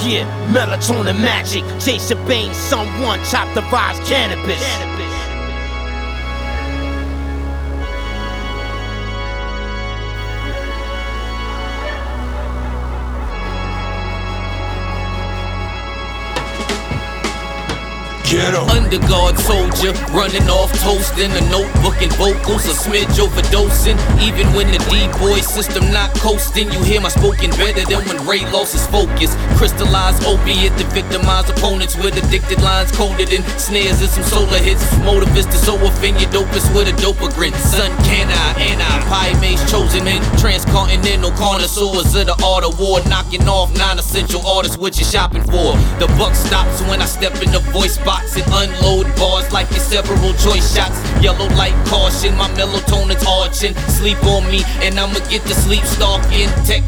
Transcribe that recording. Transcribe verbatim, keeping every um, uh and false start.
Yeah, melatonin magic. Jason Bain, someone chop the vibes, cannabis. Underguard soldier, running off toasting, a notebook and vocals, a smidge overdosing. Even when the D-boy system not coasting, you hear my spoken better than when Ray lost his focus. Crystallized opiate to victimize opponents with addicted lines coded in snares and some solar hits. Motivist to so offend your dopest with a doper grin. Son, can I, and I, pie maze chosen men, transcontinental connoisseurs of the art of war, knocking off non-essential artists what you're shopping for. The buck stops when I step in the voice box and unload bars like your several choice shots. Yellow light caution, my melatonin's arching. Sleep on me and I'ma get the sleep stalking. Tech